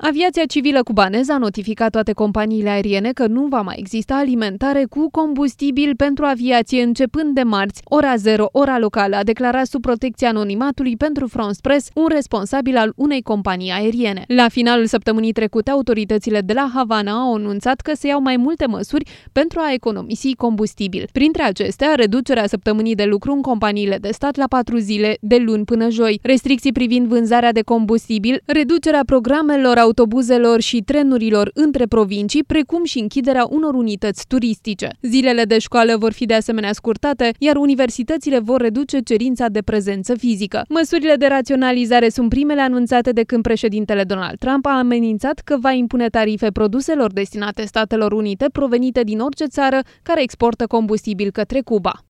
Aviația civilă cubaneză a notificat toate companiile aeriene că nu va mai exista alimentare cu combustibil pentru aviație începând de marți, ora 0, ora locală, a declarat sub protecția anonimatului pentru France Press un responsabil al unei companii aeriene. La finalul săptămânii trecute, autoritățile de la Havana au anunțat că se iau mai multe măsuri pentru a economisi combustibil. Printre acestea, reducerea săptămânii de lucru în companiile de stat la 4 zile, de luni până joi, restricții privind vânzarea de combustibil, reducerea programelor autobuzelor și trenurilor între provincii, precum și închiderea unor unități turistice. Zilele de școală vor fi de asemenea scurtate, iar universitățile vor reduce cerința de prezență fizică. Măsurile de raționalizare sunt primele anunțate de când președintele Donald Trump a amenințat că va impune tarife produselor destinate Statelor Unite provenite din orice țară care exportă combustibil către Cuba.